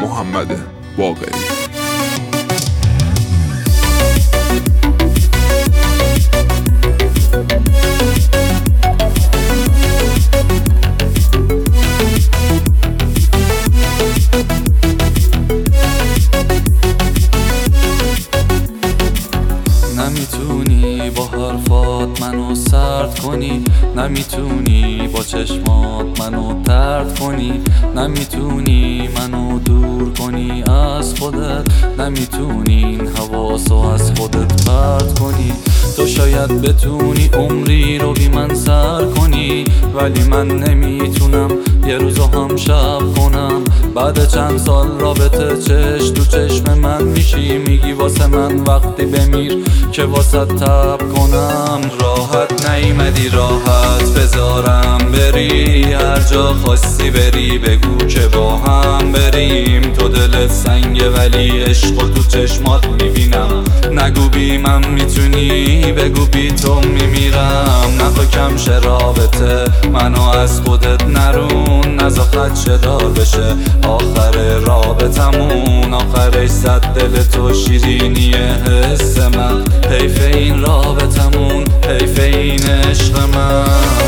محمد باقری. نمیتونی با حرفات منو سرد کنی، نمیتونی با چشمات منو طرد کنی، نمیتونی منو دور کنی از خودت، نمیتونی این حواسو از خودت پرت کنی. تو شاید بتونی عمری رو بی من سر کنی، ولی من نمیتونم یه روزو هم شب کنم. بعد چند سال رابطه چش تو چشم من میشی، میگی واسه من وقتی بمیر که واسه تب کنم. راحت نیمدی راحت بذارم بری، هر جا خواستی بری بگو که با هم بریم. تو دلت سنگه ولی عشقو تو چشمات میبینم، نگو بی من میتونی بگو بی تو میمیرم. نخوا کم شه رابطه منو از خودت نرون، نزا خدشه دار بشه آخر رابطمون. آخرش زد دل تو شیرینی حس من، حیف این رابطمون، حیف این عشق من.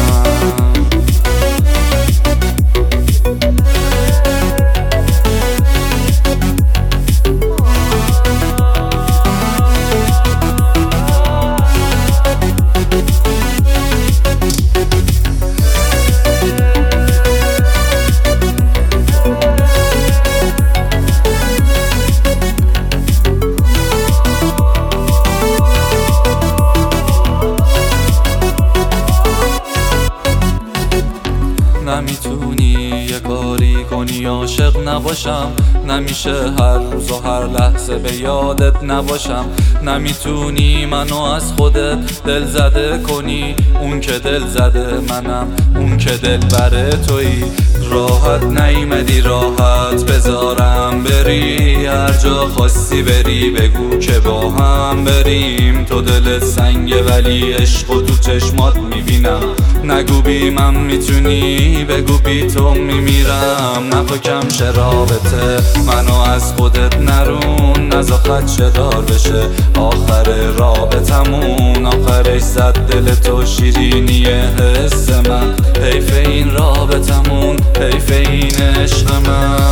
نمیتونی یه کاری کنی عاشق نباشم، نمیشه هر روز و هر لحظه به یادت نباشم. نمیتونی منو از خودت دل زده کنی، اون که دل زده منم، اون که دل بره تویی. راحت نیمدی راحت بذارم بری، هر جا خواستی بری بگو که با هم بریم. تو دلت سنگه ولی عشقو تو چشمات میبینم، نگو بی من میتونی بگو بی تو میمیرم. نخوا کم شه رابطه منو از خودت نرون، نزا خدشه دار بشه آخر رابطمون. آخرش زد دل تو شیرینی حس من، حیف این رابطمون، حیف این عشق من.